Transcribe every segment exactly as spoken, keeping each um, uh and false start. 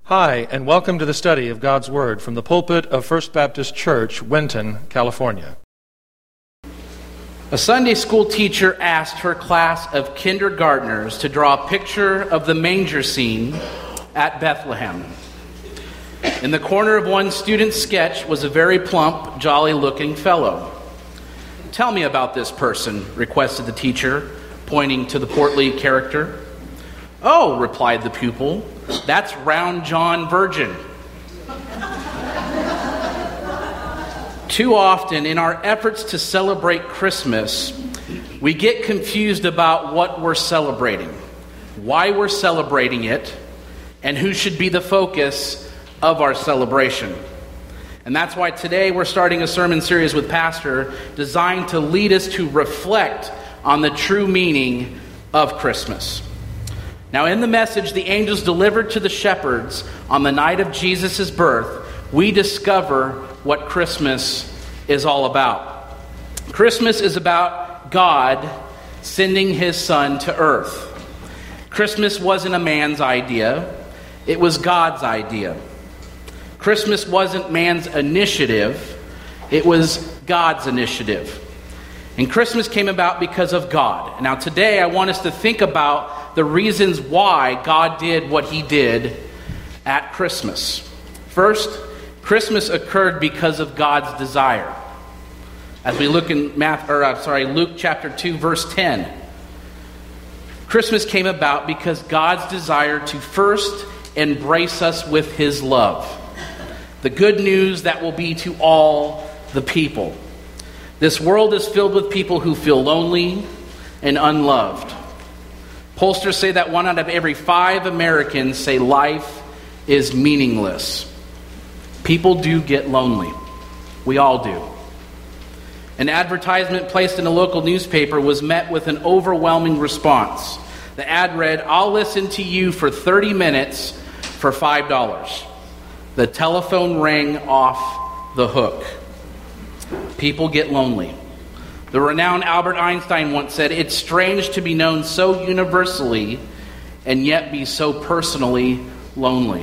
Hi, and welcome to the study of God's Word from the pulpit of First Baptist Church, Winton, California. A Sunday school teacher asked her class of kindergartners to draw a picture of the manger scene at Bethlehem. In the corner of one student's sketch was a very plump, jolly-looking fellow. "Tell me about this person," requested the teacher, pointing to the portly character. "Oh," replied the pupil, "that's Round John Virgin." Too often, in our efforts to celebrate Christmas, we get confused about what we're celebrating, why we're celebrating it, and who should be the focus of our celebration. And that's why today we're starting a sermon series with Pastor designed to lead us to reflect on the true meaning of Christmas. Now, in the message the angels delivered to the shepherds on the night of Jesus' birth, we discover what Christmas is all about. Christmas is about God sending his Son to earth. Christmas wasn't a man's idea, it was God's idea. Christmas wasn't man's initiative, it was God's initiative. And Christmas came about because of God. Now today I want us to think about the reasons why God did what he did at Christmas. First, Christmas occurred because of God's desire. As we look in Math, or uh, sorry, Luke chapter two, verse ten. Christmas came about because God's desire to first embrace us with his love. The good news that will be to all the people. This world is filled with people who feel lonely and unloved. Pollsters say that one out of every five Americans say life is meaningless. People do get lonely. We all do. An advertisement placed in a local newspaper was met with an overwhelming response. The ad read, "I'll listen to you for thirty minutes for five dollars. The telephone rang off the hook. People get lonely. The renowned Albert Einstein once said, "It's strange to be known so universally and yet be so personally lonely."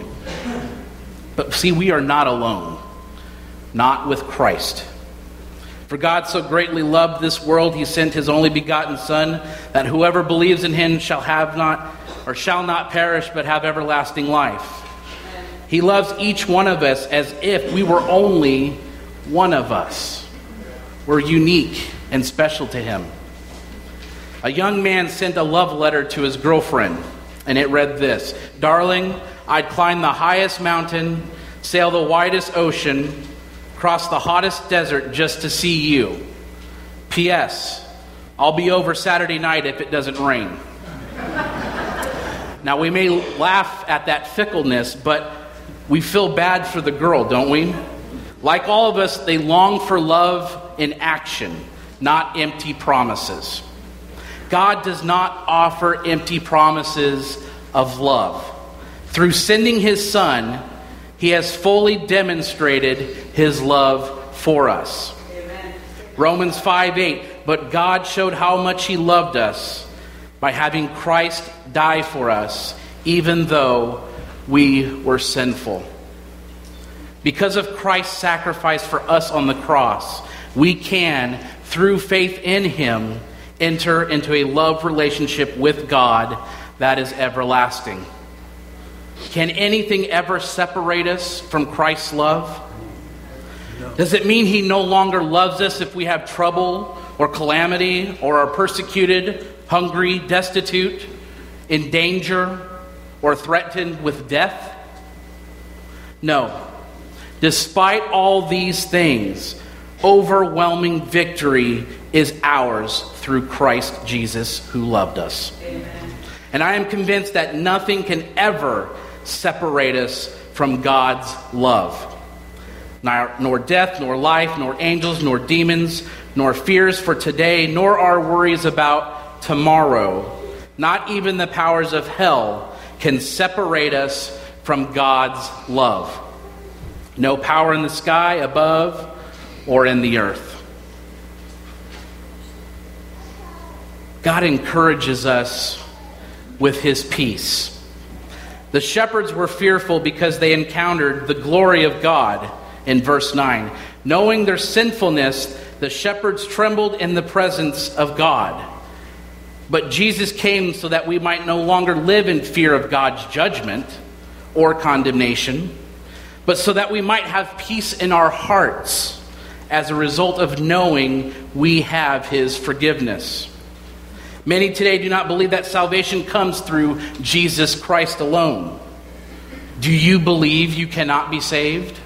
But see, we are not alone. Not with Christ. "For God so greatly loved this world, he sent his only begotten Son, that whoever believes in him shall have not, or shall not perish, but have everlasting life." He loves each one of us as if we were only one of us. We're unique and special to him. A young man sent a love letter to his girlfriend, and it read this: "Darling, I'd climb the highest mountain, sail the widest ocean, cross the hottest desert just to see you. P S. I'll be over Saturday night if it doesn't rain." Now, we may laugh at that fickleness, but we feel bad for the girl, don't we? Like all of us, they long for love in action, not empty promises. God does not offer empty promises of love. Through sending his Son, he has fully demonstrated his love for us. Amen. Romans five eight, "But God showed how much he loved us by having Christ die for us, even though we were sinful." Because of Christ's sacrifice for us on the cross, we can, through faith in him, enter into a love relationship with God that is everlasting. Can anything ever separate us from Christ's love? No. Does it mean he no longer loves us if we have trouble or calamity or are persecuted, hungry, destitute, in danger, or threatened with death? No. Despite all these things, overwhelming victory is ours through Christ Jesus who loved us. Amen. And I am convinced that nothing can ever separate us from God's love. Nor, nor death, nor life, nor angels, nor demons, nor fears for today, nor our worries about tomorrow, not even the powers of hell can separate us from God's love. No power in the sky above or in the earth. God encourages us with his peace. The shepherds were fearful because they encountered the glory of God in verse nine. Knowing their sinfulness, the shepherds trembled in the presence of God. But Jesus came so that we might no longer live in fear of God's judgment or condemnation, but so that we might have peace in our hearts as a result of knowing we have his forgiveness. Many today do not believe that salvation comes through Jesus Christ alone. Do you believe you cannot be saved?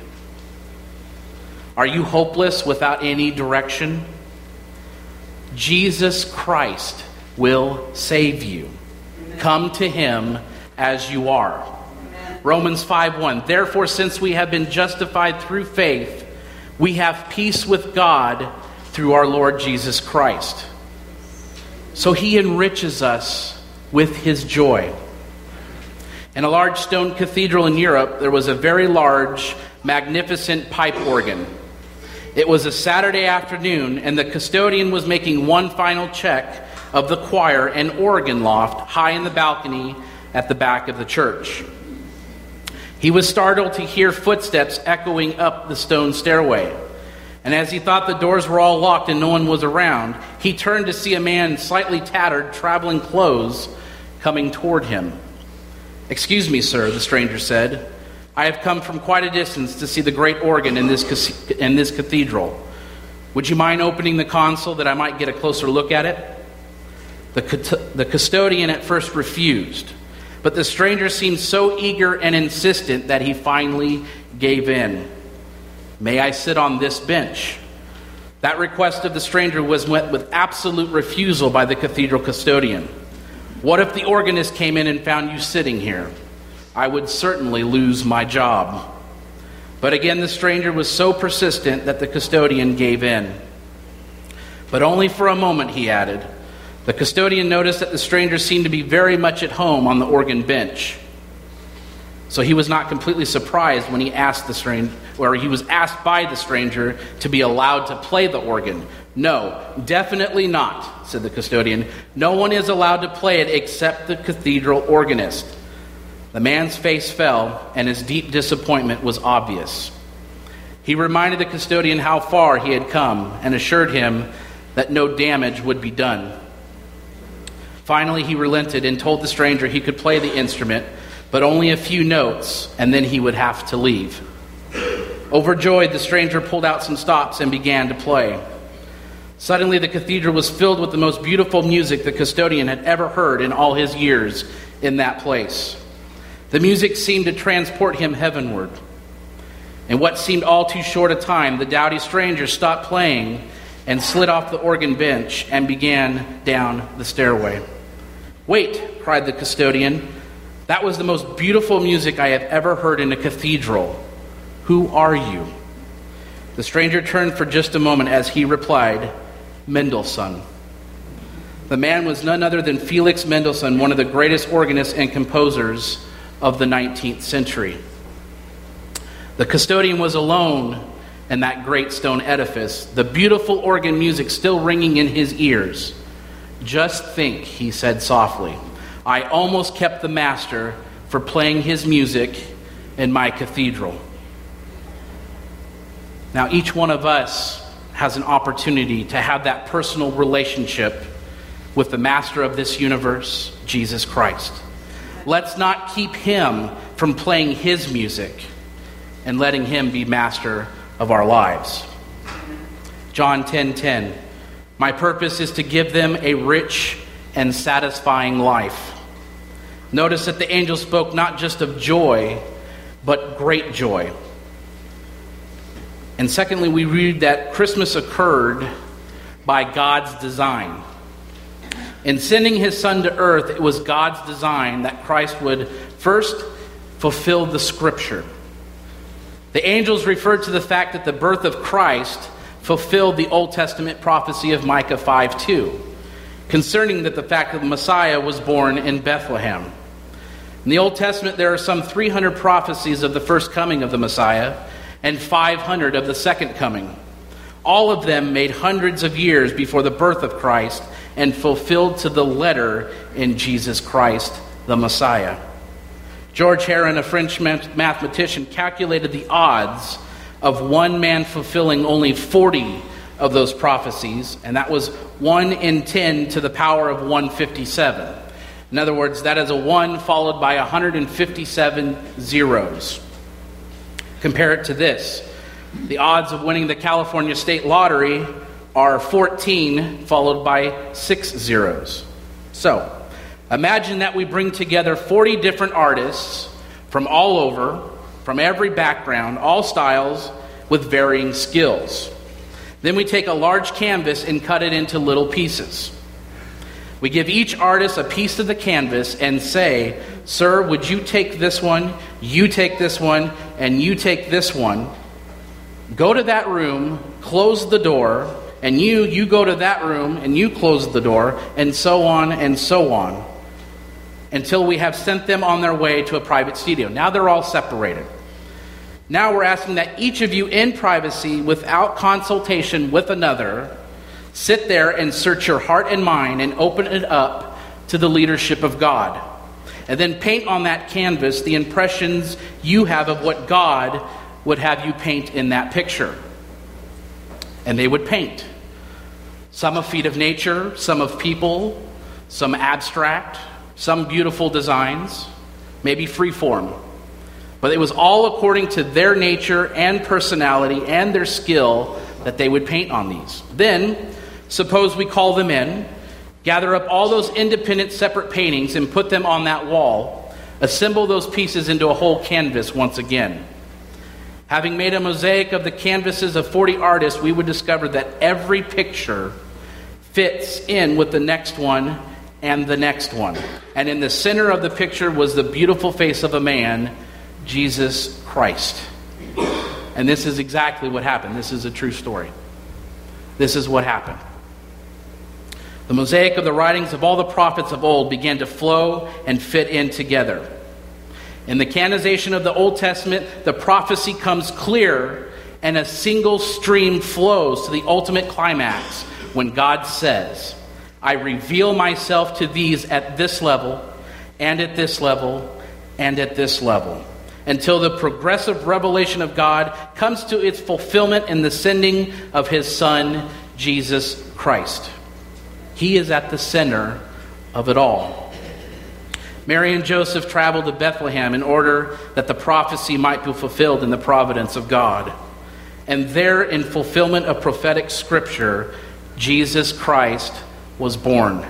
Are you hopeless without any direction? Jesus Christ will save you. Come to him as you are. Romans five one. Therefore, since we have been justified through faith, we have peace with God through our Lord Jesus Christ. So he enriches us with his joy. In a large stone cathedral in Europe, there was a very large, magnificent pipe organ. It was a Saturday afternoon, and the custodian was making one final check of the choir and organ loft high in the balcony at the back of the church. He was startled to hear footsteps echoing up the stone stairway. And as he thought the doors were all locked and no one was around, he turned to see a man in slightly tattered traveling clothes coming toward him. "Excuse me, sir," the stranger said. "I have come from quite a distance to see the great organ in this in this cathedral. Would you mind opening the console that I might get a closer look at it?" The, the custodian at first refused, but the stranger seemed so eager and insistent that he finally gave in. "May I sit on this bench?" That request of the stranger was met with absolute refusal by the cathedral custodian. "What if the organist came in and found you sitting here? I would certainly lose my job." But again, the stranger was so persistent that the custodian gave in. But only for a moment, he added. The custodian noticed that the stranger seemed to be very much at home on the organ bench. So he was not completely surprised when he asked the stranger, or he was asked by the stranger to be allowed to play the organ. "No, definitely not," said the custodian. "No one is allowed to play it except the cathedral organist." The man's face fell, and his deep disappointment was obvious. He reminded the custodian how far he had come and assured him that no damage would be done. Finally, he relented and told the stranger he could play the instrument, but only a few notes, and then he would have to leave. Overjoyed, the stranger pulled out some stops and began to play. Suddenly, the cathedral was filled with the most beautiful music the custodian had ever heard in all his years in that place. The music seemed to transport him heavenward. In what seemed all too short a time, the dowdy stranger stopped playing and slid off the organ bench and began down the stairway. "Wait," cried the custodian. "That was the most beautiful music I have ever heard in a cathedral. Who are you?" The stranger turned for just a moment as he replied, "Mendelssohn." The man was none other than Felix Mendelssohn, one of the greatest organists and composers of the nineteenth century. The custodian was alone in that great stone edifice, the beautiful organ music still ringing in his ears. "Just think," he said softly, "I almost kept the master for playing his music in my cathedral." Now, each one of us has an opportunity to have that personal relationship with the master of this universe, Jesus Christ. Let's not keep him from playing his music and letting him be master of our lives. John ten ten. My purpose is to give them a rich and satisfying life. Notice that the angel spoke not just of joy, but great joy. And secondly, we read that Christmas occurred by God's design. In sending his son to earth, it was God's design that Christ would first fulfill the scripture. The angels referred to the fact that the birth of Christ fulfilled the Old Testament prophecy of Micah five two, concerning that the fact that the Messiah was born in Bethlehem. In the Old Testament, there are some three hundred prophecies of the first coming of the Messiah and five hundred of the second coming. All of them made hundreds of years before the birth of Christ and fulfilled to the letter in Jesus Christ, the Messiah. George Heron, a French mathematician, calculated the odds of one man fulfilling only forty of those prophecies, and that was one in ten to the power of one hundred fifty-seven. In other words, that is a one followed by one hundred fifty-seven zeros. Compare it to this. The odds of winning the California State Lottery are fourteen followed by six zeros. So, imagine that we bring together forty different artists from all over, from every background, all styles, with varying skills. Then we take a large canvas and cut it into little pieces. We give each artist a piece of the canvas and say, "Sir, would you take this one, you take this one, and you take this one. Go to that room, close the door, and you, you go to that room, and you close the door," and so on and so on, until we have sent them on their way to a private studio. Now they're all separated. Now we're asking that each of you in privacy, without consultation with another, sit there and search your heart and mind and open it up to the leadership of God. And then paint on that canvas the impressions you have of what God would have you paint in that picture. And they would paint. Some a feat of nature, some of people, some abstract, some beautiful designs, maybe freeform. But it was all according to their nature and personality and their skill that they would paint on these. Then, suppose we call them in, gather up all those independent separate paintings and put them on that wall, assemble those pieces into a whole canvas once again. Having made a mosaic of the canvases of forty artists, we would discover that every picture fits in with the next one and the next one. And in the center of the picture was the beautiful face of a man, Jesus Christ. And this is exactly what happened. This is a true story. This is what happened. The mosaic of the writings of all the prophets of old began to flow and fit in together. In the canonization of the Old Testament, the prophecy comes clear and a single stream flows to the ultimate climax when God says, "I reveal myself to these at this level, and at this level, and at this level," until the progressive revelation of God comes to its fulfillment in the sending of His Son, Jesus Christ. He is at the center of it all. Mary and Joseph traveled to Bethlehem in order that the prophecy might be fulfilled in the providence of God. And there, in fulfillment of prophetic scripture, Jesus Christ was born.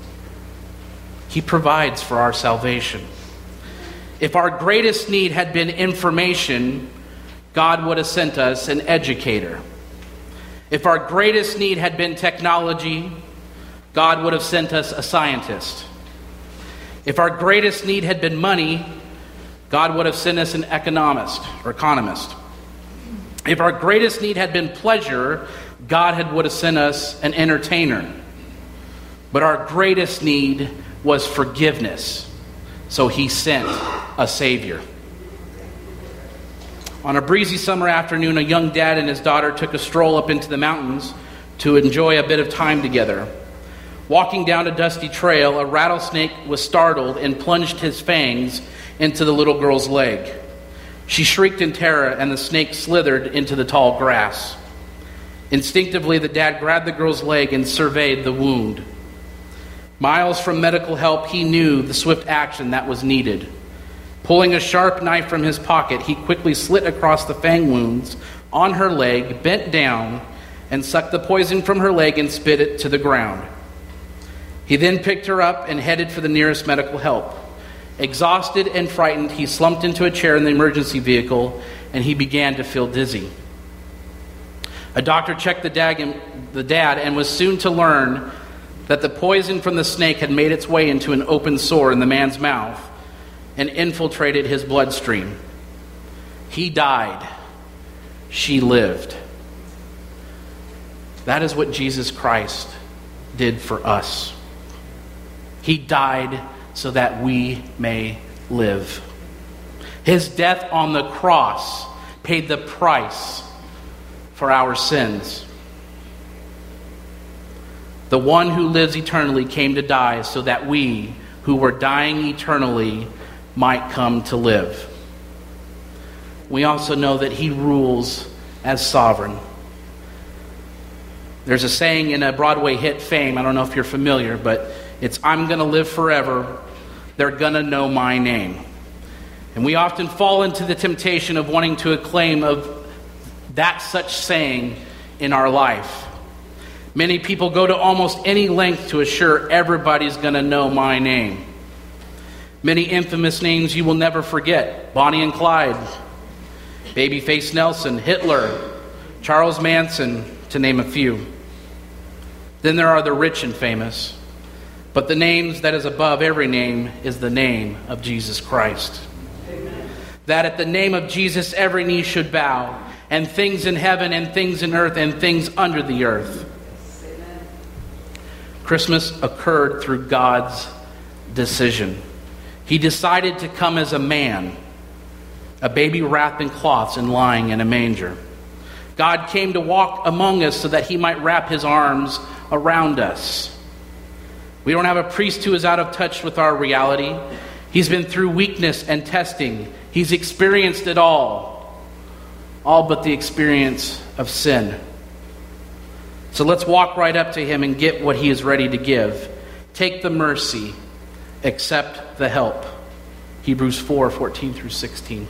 He provides for our salvation. If our greatest need had been information, God would have sent us an educator. If our greatest need had been technology, God would have sent us a scientist. If our greatest need had been money, God would have sent us an economist or economist. If our greatest need had been pleasure, God had, would have sent us an entertainer. But our greatest need was forgiveness, so He sent a Savior. On a breezy summer afternoon, a young dad and his daughter took a stroll up into the mountains to enjoy a bit of time together. Walking down a dusty trail, a rattlesnake was startled and plunged his fangs into the little girl's leg. She shrieked in terror, and the snake slithered into the tall grass. Instinctively, the dad grabbed the girl's leg and surveyed the wound. Miles from medical help, he knew the swift action that was needed. Pulling a sharp knife from his pocket, he quickly slit across the fang wounds on her leg, bent down, and sucked the poison from her leg and spit it to the ground. He then picked her up and headed for the nearest medical help. Exhausted and frightened, he slumped into a chair in the emergency vehicle, and he began to feel dizzy. A doctor checked the dad and, the dad and was soon to learn that the poison from the snake had made its way into an open sore in the man's mouth and infiltrated his bloodstream. He died. She lived. That is what Jesus Christ did for us. He died so that we may live. His death on the cross paid the price for our sins. The one who lives eternally came to die so that we, who were dying eternally, might come to live. We also know that he rules as sovereign. There's a saying in a Broadway hit, Fame, I don't know if you're familiar, but it's, I'm going to live forever. They're going to know my name. And we often fall into the temptation of wanting to acclaim of that such saying in our life. Many people go to almost any length to assure everybody's going to know my name. Many infamous names you will never forget. Bonnie and Clyde, Babyface Nelson, Hitler, Charles Manson, to name a few. Then there are the rich and famous. But the names that is above every name is the name of Jesus Christ. Amen. That at the name of Jesus every knee should bow, and things in heaven and things in earth and things under the earth. Amen. Christmas occurred through God's decision. He decided to come as a man, a baby wrapped in cloths and lying in a manger. God came to walk among us so that he might wrap his arms around us. We don't have a priest who is out of touch with our reality. He's been through weakness and testing. He's experienced it all. All but the experience of sin. So let's walk right up to him and get what he is ready to give. Take the mercy, accept the help. Hebrews four, fourteen through sixteen.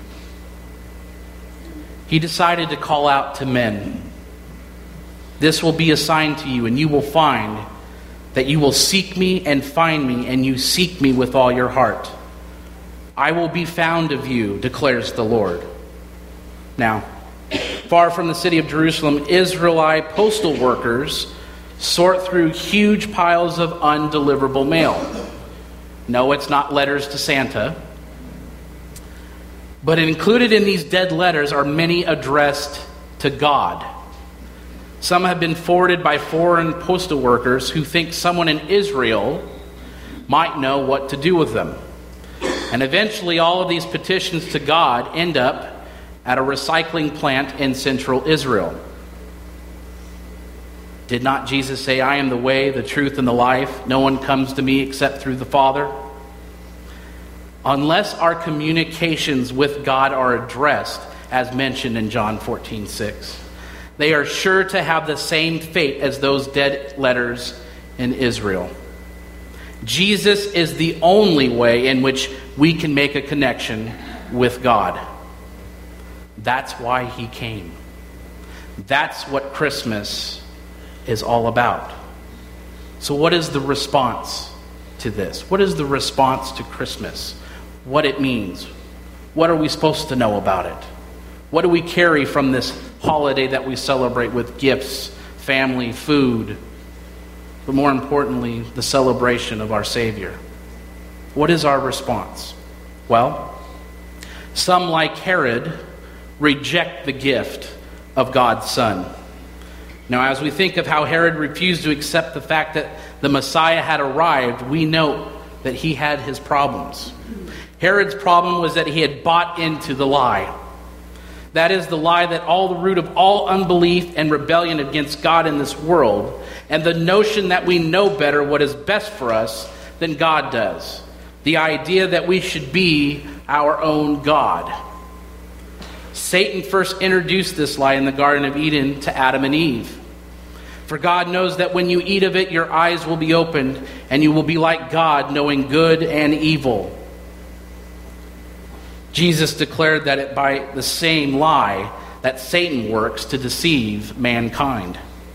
He decided to call out to men. This will be a sign to you, and you will find that you will seek me and find me, and you seek me with all your heart. I will be found of you, declares the Lord. Now, far from the city of Jerusalem, Israelite postal workers sort through huge piles of undeliverable mail. No, it's not letters to Santa. But included in these dead letters are many addressed to God. Some have been forwarded by foreign postal workers who think someone in Israel might know what to do with them. And eventually all of these petitions to God end up at a recycling plant in central Israel. Did not Jesus say, I am the way, the truth, and the life? No one comes to me except through the Father. Unless our communications with God are addressed, as mentioned in John fourteen six, they are sure to have the same fate as those dead letters in Israel. Jesus is the only way in which we can make a connection with God. That's why he came. That's what Christmas is all about. So what is the response to this? What is the response to Christmas? What it means? What are we supposed to know about it? What do we carry from this holiday that we celebrate with gifts, family, food, but more importantly, the celebration of our Savior? What is our response? Well, some, like Herod, reject the gift of God's Son. Now, as we think of how Herod refused to accept the fact that the Messiah had arrived, we note that he had his problems. Herod's problem was that he had bought into the lie. That is the lie that all the root of all unbelief and rebellion against God in this world, and the notion that we know better what is best for us than God does. The idea that we should be our own God. Satan first introduced this lie in the Garden of Eden to Adam and Eve. For God knows that when you eat of it, your eyes will be opened, and you will be like God, knowing good and evil. Jesus declared that it by the same lie that Satan works to deceive mankind.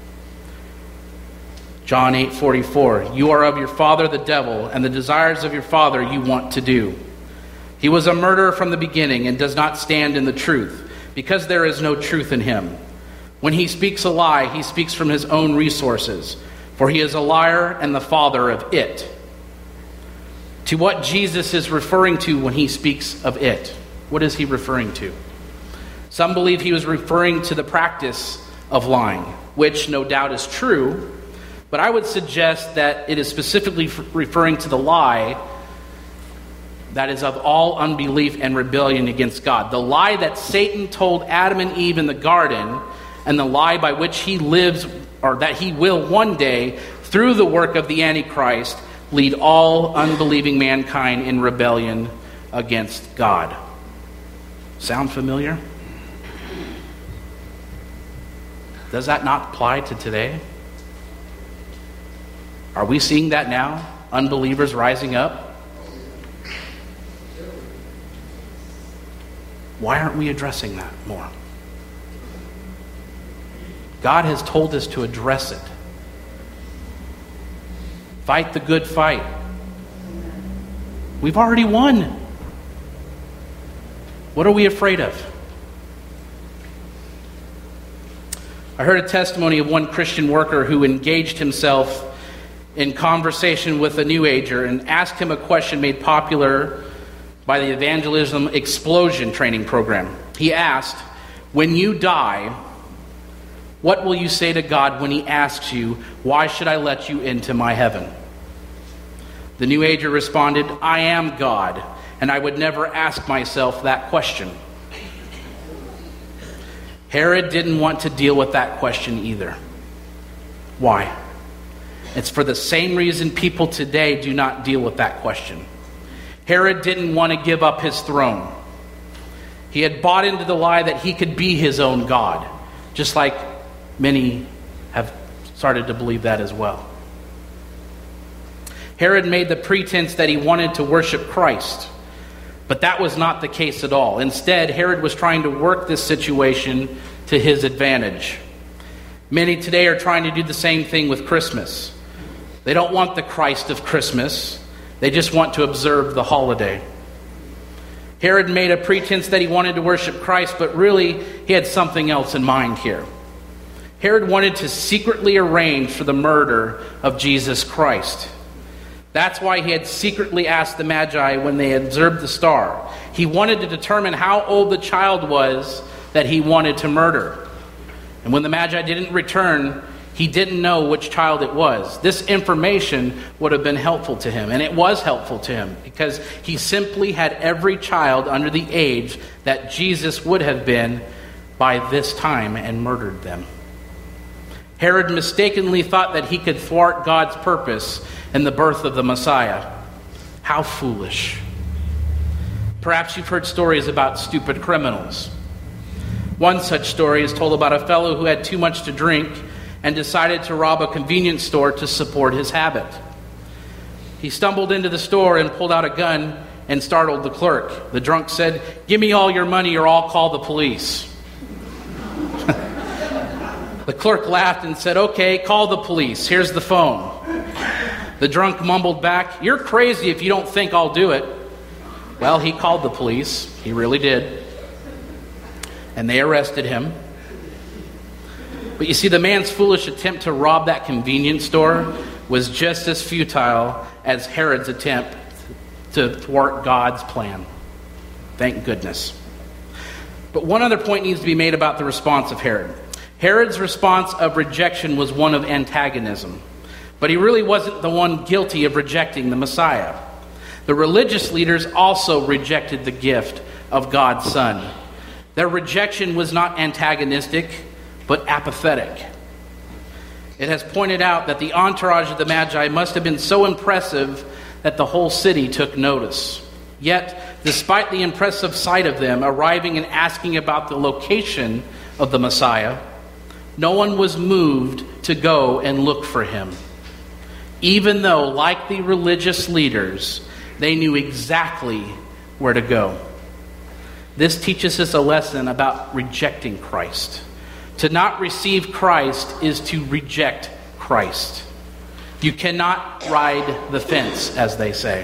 John eight forty-four, you are of your father the devil, and the desires of your father you want to do. He was a murderer from the beginning and does not stand in the truth, because there is no truth in him. When he speaks a lie, he speaks from his own resources, for he is a liar and the father of it. To what Jesus is referring to when he speaks of it. What is he referring to? Some believe he was referring to the practice of lying, which no doubt is true, but I would suggest that it is specifically referring to the lie that is of all unbelief and rebellion against God. The lie that Satan told Adam and Eve in the garden, and the lie by which he lives, or that he will one day, through the work of the Antichrist, lead all unbelieving mankind in rebellion against God. Sound familiar? Does that not apply to today? Are we seeing that now? Unbelievers rising up? Why aren't we addressing that more? God has told us to address it. Fight the good fight. We've already won. What are we afraid of? I heard a testimony of one Christian worker who engaged himself in conversation with a New Ager and asked him a question made popular by the Evangelism Explosion training program. He asked, "When you die, what will you say to God when he asks you, 'Why should I let you into my heaven?'" The New Ager responded, "I am God, and I would never ask myself that question." Herod didn't want to deal with that question either. Why? It's for the same reason people today do not deal with that question. Herod didn't want to give up his throne. He had bought into the lie that he could be his own God, just like many have started to believe that as well. Herod made the pretense that he wanted to worship Christ, but that was not the case at all. Instead, Herod was trying to work this situation to his advantage. Many today are trying to do the same thing with Christmas. They don't want the Christ of Christmas. They just want to observe the holiday. Herod made a pretense that he wanted to worship Christ, but really he had something else in mind here. Herod wanted to secretly arrange for the murder of Jesus Christ. That's why he had secretly asked the Magi when they observed the star. He wanted to determine how old the child was that he wanted to murder. And when the Magi didn't return, he didn't know which child it was. This information would have been helpful to him, and it was helpful to him because he simply had every child under the age that Jesus would have been by this time and murdered them. Herod mistakenly thought that he could thwart God's purpose in the birth of the Messiah. How foolish. Perhaps you've heard stories about stupid criminals. One such story is told about a fellow who had too much to drink and decided to rob a convenience store to support his habit. He stumbled into the store and pulled out a gun and startled the clerk. The drunk said, "Give me all your money or I'll call the police." The clerk laughed and said, "Okay, call the police. Here's the phone." The drunk mumbled back, "You're crazy if you don't think I'll do it." Well, he called the police. He really did. And they arrested him. But you see, the man's foolish attempt to rob that convenience store was just as futile as Herod's attempt to thwart God's plan. Thank goodness. But one other point needs to be made about the response of Herod. Herod's response of rejection was one of antagonism. But he really wasn't the one guilty of rejecting the Messiah. The religious leaders also rejected the gift of God's Son. Their rejection was not antagonistic, but apathetic. It has pointed out that the entourage of the Magi must have been so impressive that the whole city took notice. Yet, despite the impressive sight of them arriving and asking about the location of the Messiah, no one was moved to go and look for him. Even though, like the religious leaders, they knew exactly where to go. This teaches us a lesson about rejecting Christ. To not receive Christ is to reject Christ. You cannot ride the fence, as they say.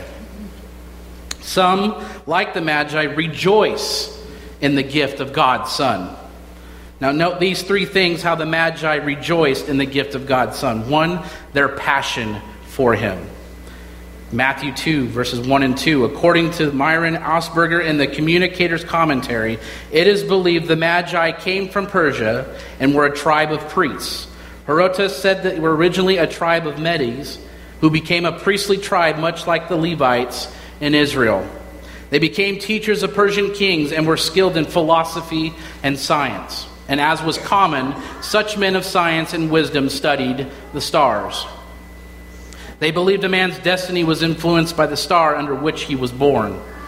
Some, like the Magi, rejoice in the gift of God's Son. Now note these three things, how the Magi rejoiced in the gift of God's Son. One, their passion for him. Matthew two, verses one and two. According to Myron Osberger in the Communicator's Commentary, it is believed the Magi came from Persia and were a tribe of priests. Herodotus said that they were originally a tribe of Medes, who became a priestly tribe much like the Levites in Israel. They became teachers of Persian kings and were skilled in philosophy and science. And as was common, such men of science and wisdom studied the stars. They believed a man's destiny was influenced by the star under which he was born.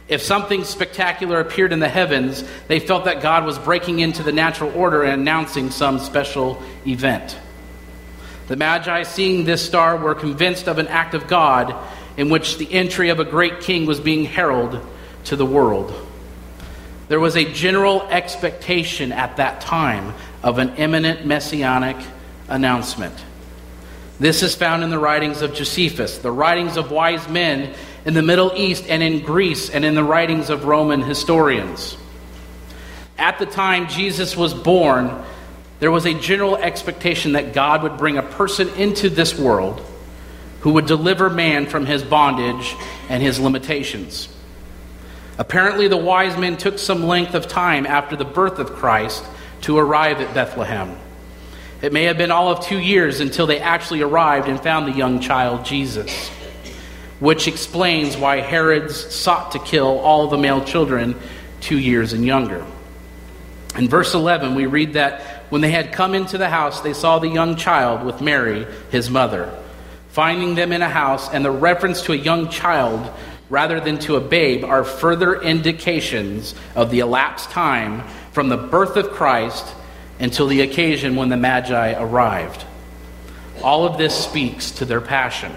If something spectacular appeared in the heavens, they felt that God was breaking into the natural order and announcing some special event. The Magi, seeing this star, were convinced of an act of God in which the entry of a great king was being heralded to the world. There was a general expectation at that time of an imminent messianic announcement. This is found in the writings of Josephus, the writings of wise men in the Middle East and in Greece, and in the writings of Roman historians. At the time Jesus was born, there was a general expectation that God would bring a person into this world who would deliver man from his bondage and his limitations. Apparently, the wise men took some length of time after the birth of Christ to arrive at Bethlehem. It may have been all of two years until they actually arrived and found the young child Jesus, which explains why Herod sought to kill all the male children two years and younger. In verse eleven, we read that when they had come into the house, they saw the young child with Mary, his mother. Finding them in a house, and the reference to a young child rather than to a babe are further indications of the elapsed time from the birth of Christ until the occasion when the Magi arrived. All of this speaks to their passion.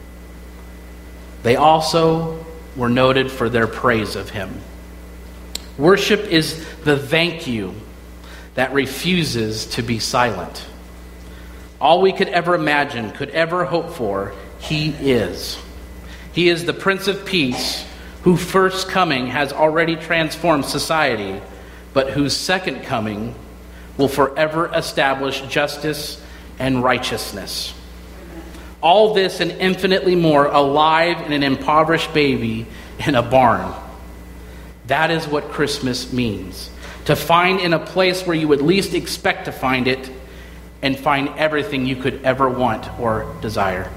They also were noted for their praise of him. Worship is the thank you that refuses to be silent. All we could ever imagine, could ever hope for, he is. He is the Prince of Peace, whose first coming has already transformed society, but whose second coming will forever establish justice and righteousness. All this and infinitely more alive in an impoverished baby in a barn. That is what Christmas means. To find in a place where you would least expect to find it, and find everything you could ever want or desire.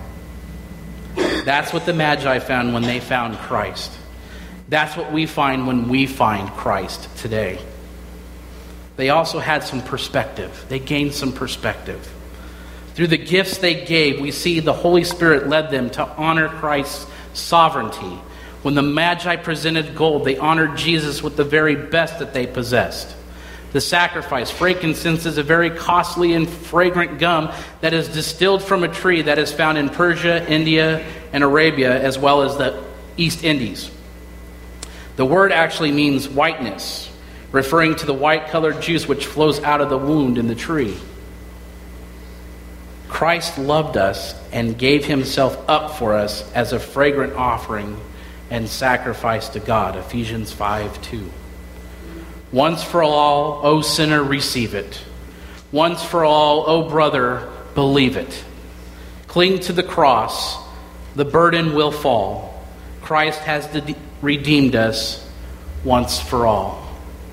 That's what the Magi found when they found Christ. That's what we find when we find Christ today. They also had some perspective. They gained some perspective. Through the gifts they gave, we see the Holy Spirit led them to honor Christ's sovereignty. When the Magi presented gold, they honored Jesus with the very best that they possessed. The sacrifice, frankincense, is a very costly and fragrant gum that is distilled from a tree that is found in Persia, India, and Arabia, as well as the East Indies. The word actually means whiteness, referring to the white-colored juice which flows out of the wound in the tree. Christ loved us and gave himself up for us as a fragrant offering and sacrifice to God, Ephesians five two. Once for all, O sinner, receive it. Once for all, O brother, believe it. Cling to the cross. The burden will fall. Christ has de- redeemed us once for all.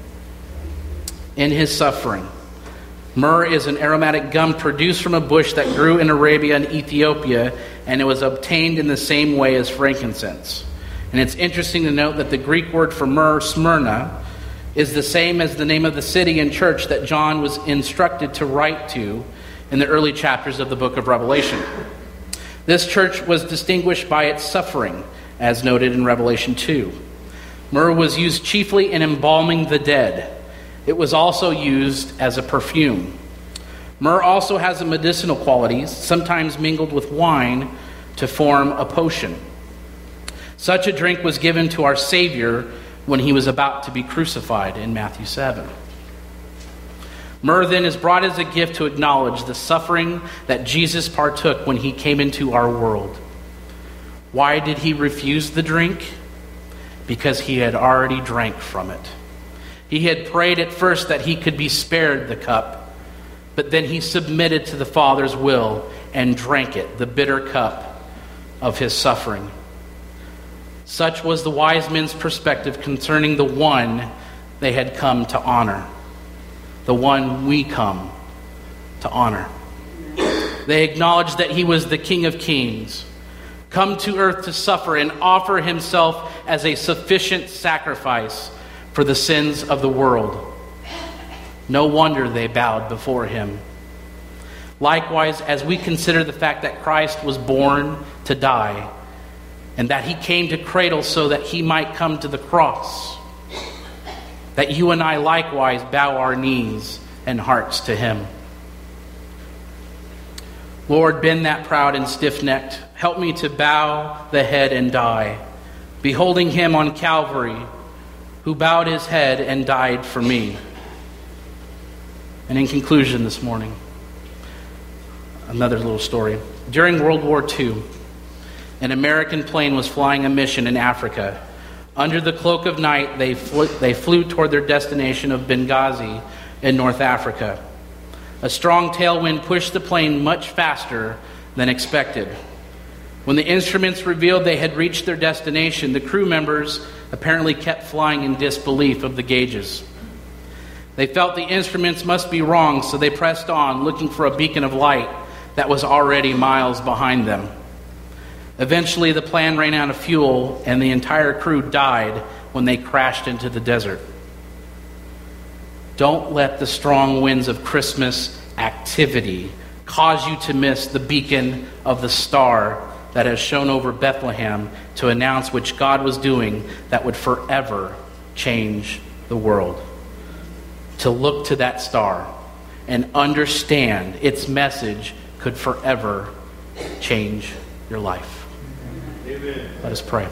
In his suffering, myrrh is an aromatic gum produced from a bush that grew in Arabia and Ethiopia, and it was obtained in the same way as frankincense. And it's interesting to note that the Greek word for myrrh, Smyrna, is the same as the name of the city and church that John was instructed to write to in the early chapters of the book of Revelation. This church was distinguished by its suffering, as noted in Revelation two. Myrrh was used chiefly in embalming the dead. It was also used as a perfume. Myrrh also has a medicinal qualities, sometimes mingled with wine to form a potion. Such a drink was given to our Savior when he was about to be crucified in Matthew seven. Myrrh then is brought as a gift to acknowledge the suffering that Jesus partook when he came into our world. Why did he refuse the drink? Because he had already drank from it. He had prayed at first that he could be spared the cup, but then he submitted to the Father's will and drank it, the bitter cup of his suffering. Such was the wise men's perspective concerning the one they had come to honor, the one we come to honor. They acknowledged that he was the King of Kings, come to earth to suffer and offer himself as a sufficient sacrifice for the sins of the world. No wonder they bowed before him. Likewise, as we consider the fact that Christ was born to die, and that he came to cradle so that he might come to the cross, that you and I likewise bow our knees and hearts to him. Lord, bend that proud and stiff-necked. Help me to bow the head and die, beholding him on Calvary, who bowed his head and died for me. And in conclusion this morning, another little story. During World War Two, an American plane was flying a mission in Africa. Under the cloak of night, they flew, they flew toward their destination of Benghazi in North Africa. A strong tailwind pushed the plane much faster than expected. When the instruments revealed they had reached their destination, the crew members apparently kept flying in disbelief of the gauges. They felt the instruments must be wrong, so they pressed on, looking for a beacon of light that was already miles behind them. Eventually, the plane ran out of fuel, and the entire crew died when they crashed into the desert. Don't let the strong winds of Christmas activity cause you to miss the beacon of the star that has shone over Bethlehem to announce which God was doing that would forever change the world. To look to that star and understand its message could forever change your life. Amen. Let us pray.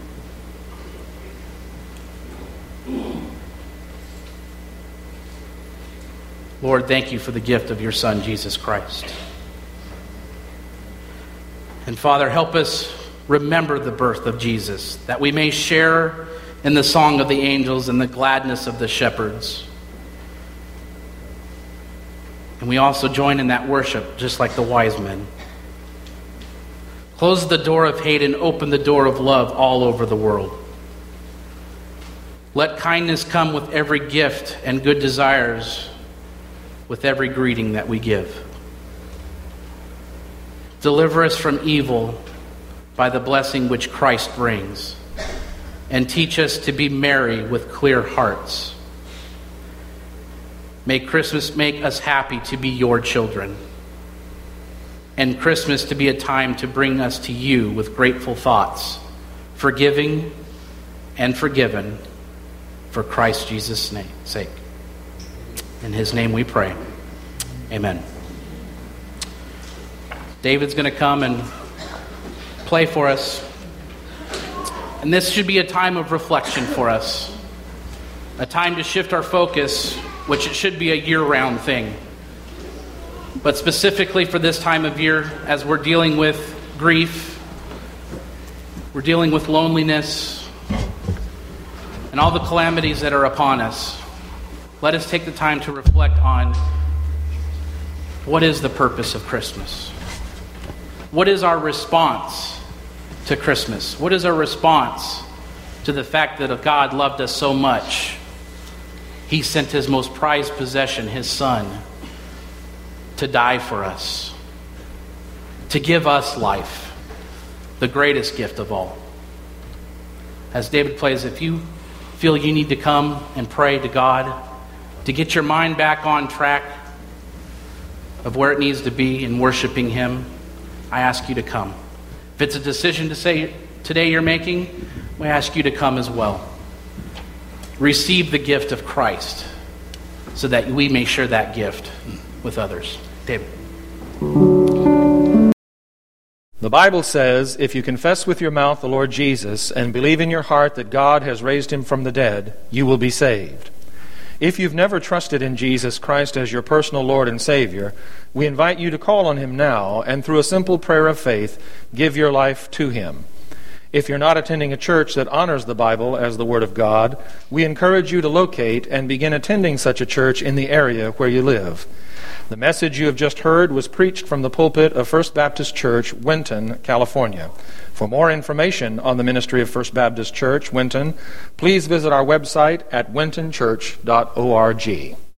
Lord, thank you for the gift of your Son, Jesus Christ. And Father, help us remember the birth of Jesus, that we may share in the song of the angels and the gladness of the shepherds. And we also join in that worship, just like the wise men. Close the door of hate and open the door of love all over the world. Let kindness come with every gift and good desires with every greeting that we give. Deliver us from evil by the blessing which Christ brings, and teach us to be merry with clear hearts. May Christmas make us happy to be your children, and Christmas to be a time to bring us to you with grateful thoughts, forgiving and forgiven for Christ Jesus' name, sake. In his name we pray. Amen. David's going to come and play for us. And this should be a time of reflection for us. A time to shift our focus, which it should be a year-round thing. But specifically for this time of year, as we're dealing with grief, we're dealing with loneliness, and all the calamities that are upon us, let us take the time to reflect on what is the purpose of Christmas? What is our response to Christmas? What is our response to the fact that God loved us so much? He sent his most prized possession, his Son, to die for us, to give us life, the greatest gift of all. As David plays, if you feel you need to come and pray to God, to get your mind back on track of where it needs to be in worshiping him, I ask you to come. If it's a decision to say today you're making, we ask you to come as well. Receive the gift of Christ so that we may share that gift with others. David. The Bible says, if you confess with your mouth the Lord Jesus and believe in your heart that God has raised him from the dead, you will be saved. If you've never trusted in Jesus Christ as your personal Lord and Savior, we invite you to call on him now and through a simple prayer of faith, give your life to him. If you're not attending a church that honors the Bible as the Word of God, we encourage you to locate and begin attending such a church in the area where you live. The message you have just heard was preached from the pulpit of First Baptist Church, Winton, California. For more information on the ministry of First Baptist Church, Winton, please visit our website at winton church dot org.